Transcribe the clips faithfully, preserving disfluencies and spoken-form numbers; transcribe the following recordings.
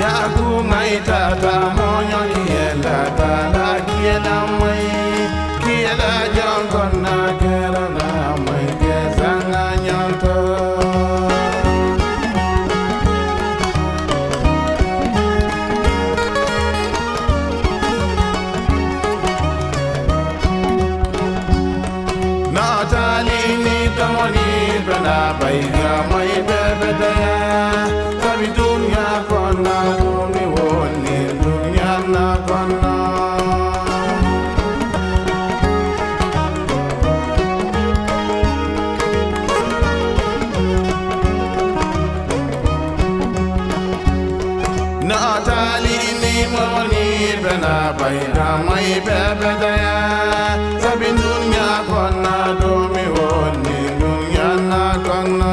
tata moño kiela tala kiela mai kiela jonkon na kera na mai ke sanga nyonto na tali ni tamoni bana bai ga mai bebe daya sabi dunya kona ni woni dunya na kona na tali ni moni bana bai ga mai bebe daya sabi dunya kona do mi woni dunya na kona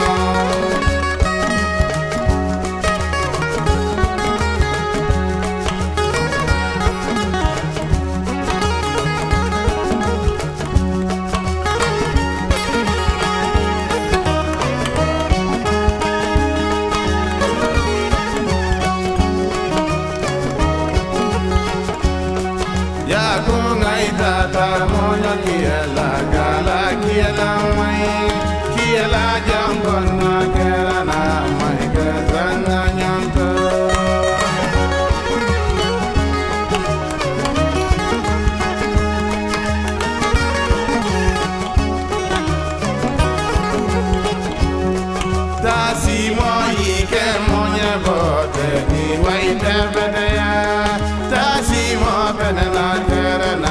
tata moño kiela gala kiela mai kiela jambon na kera na mai ke sanga nyonto tasi moi ke moñe bote ni wai tebede ya tasi mo benena kera na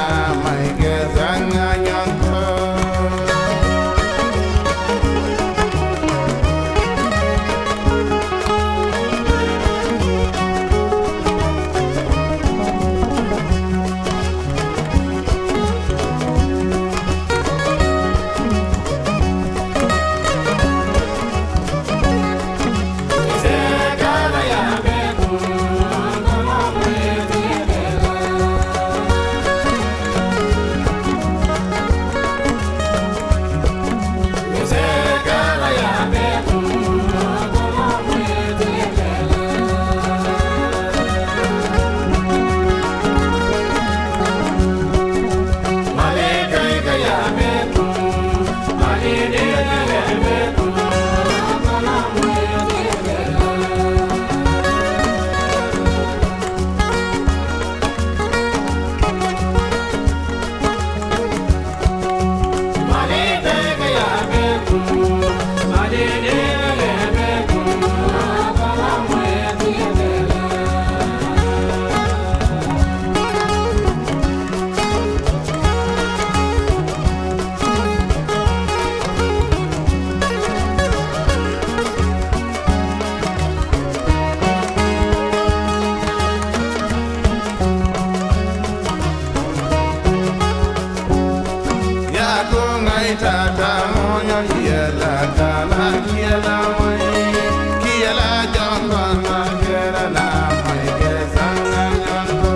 tata moño kiela tala kiela mai kiela jonkon na kera na mai ke sanga nyonto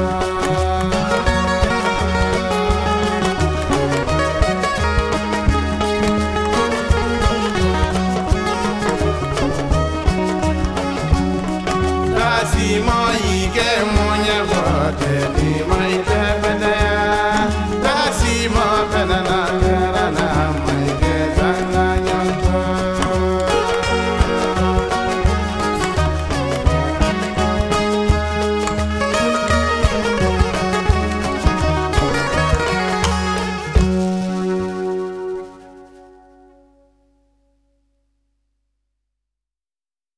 tasi moi